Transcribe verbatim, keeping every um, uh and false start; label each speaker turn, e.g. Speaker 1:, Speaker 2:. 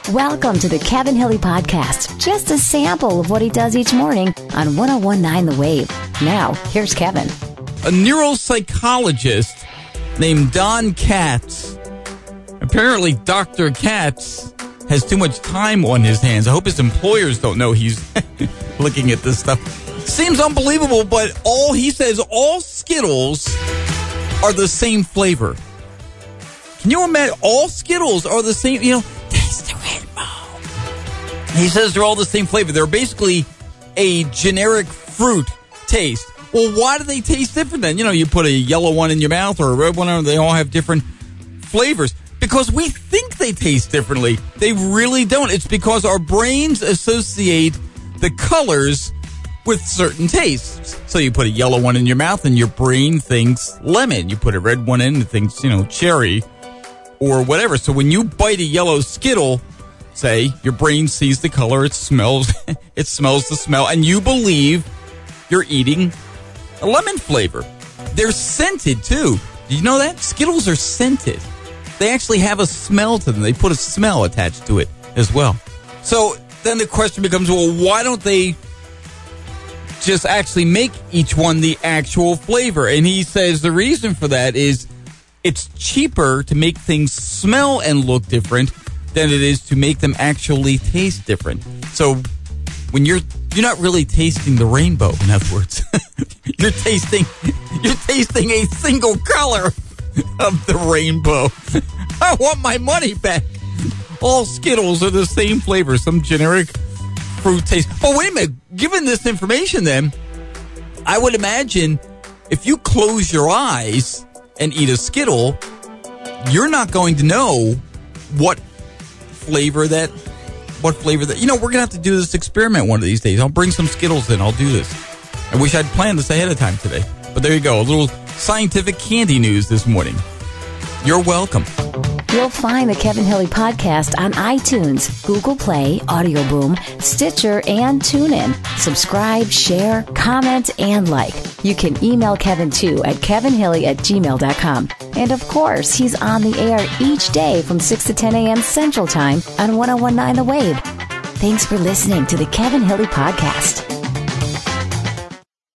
Speaker 1: Welcome to the Kevin Hilly Podcast. Just a sample of what he does each morning on one oh one point nine The Wave. Now, here's Kevin.
Speaker 2: A neuropsychologist named Don Katz. Apparently, Doctor Katz has too much time on his hands. I hope his employers don't know he's looking at this stuff. Seems unbelievable, but all he says, all Skittles are the same flavor. Can you imagine? All Skittles are the same, you know, taste the rainbow. He says they're all the same flavor. They're basically a generic fruit taste. Well, why do they taste different then? You know, you put a yellow one in your mouth or a red one, they all have different flavors. Because we think they taste differently. They really don't. It's because our brains associate the colors with certain tastes. So you put a yellow one in your mouth and your brain thinks lemon. You put a red one in and it thinks, you know, cherry or whatever. So when you bite a yellow Skittle, say, your brain sees the color, it smells, it smells the smell, and you believe you're eating a lemon flavor. They're scented too. Did you know that? Skittles are scented. They actually have a smell to them. They put a smell attached to it as well. So then the question becomes, well, why don't they just actually make each one the actual flavor? And he says the reason for that is it's cheaper to make things smell and look different than it is to make them actually taste different. So when you're you're not really tasting the rainbow, in other words. you're tasting you're tasting a single color of the rainbow. I want my money back. All Skittles are the same flavor, some generic fruit taste. Oh, wait a minute. Given this information, then, I would imagine if you close your eyes and eat a Skittle, you're not going to know what flavor that, what flavor that, you know, we're going to have to do this experiment one of these days. I'll bring some Skittles in. I'll do this. I wish I'd planned this ahead of time today. But there you go. A little scientific candy news this morning. You're welcome.
Speaker 1: You'll find the Kevin Hilly Podcast on iTunes, Google Play, Audio Boom, Stitcher, and TuneIn. Subscribe, share, comment, and like. You can email Kevin, too, at kevinhilly at gmail dot com. And, of course, he's on the air each day from six to ten a.m. Central Time on one oh one point nine The Wave. Thanks for listening to the Kevin Hilly Podcast.